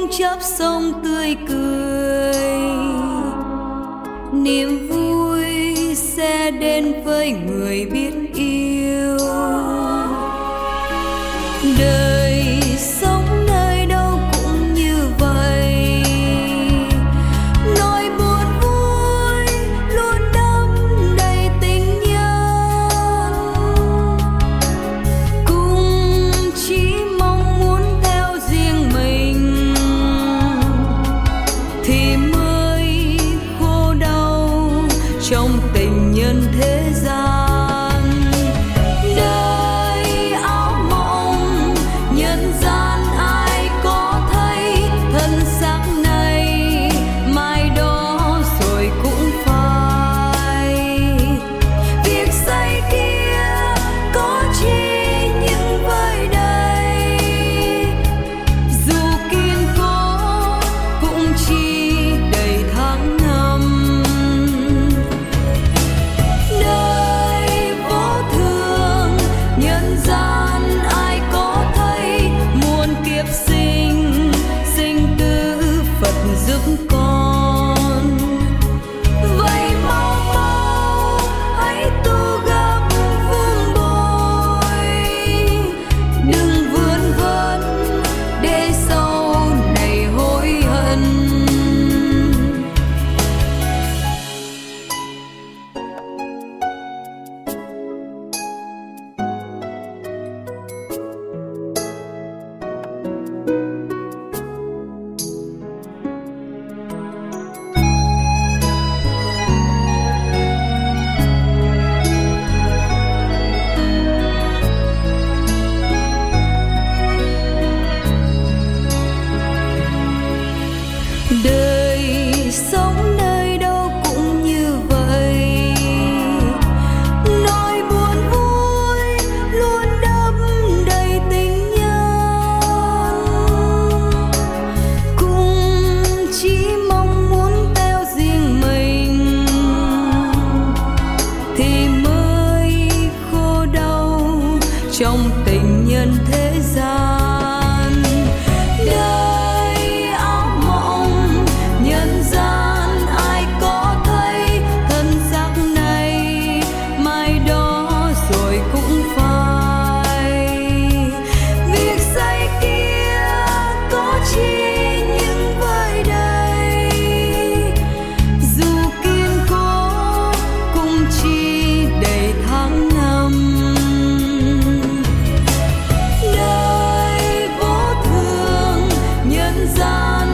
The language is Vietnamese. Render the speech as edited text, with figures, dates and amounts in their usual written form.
chớp sông tươi cười, niềm vui sẽ đến với người biết yêu. Đời sống nơi đâu cũng như vậy, nỗi buồn vui luôn đắm đầy tình nhân, cùng chỉ mong muốn theo riêng mình thì mới khô đau trong tình nhân thế gian. Đời sống nơi đâu cũng như vậy, nỗi buồn vui luôn đắm đầy tình nhân, cùng chỉ mong muốn theo riêng mình thì mới khô đau trong tình nhân thế gian. Gian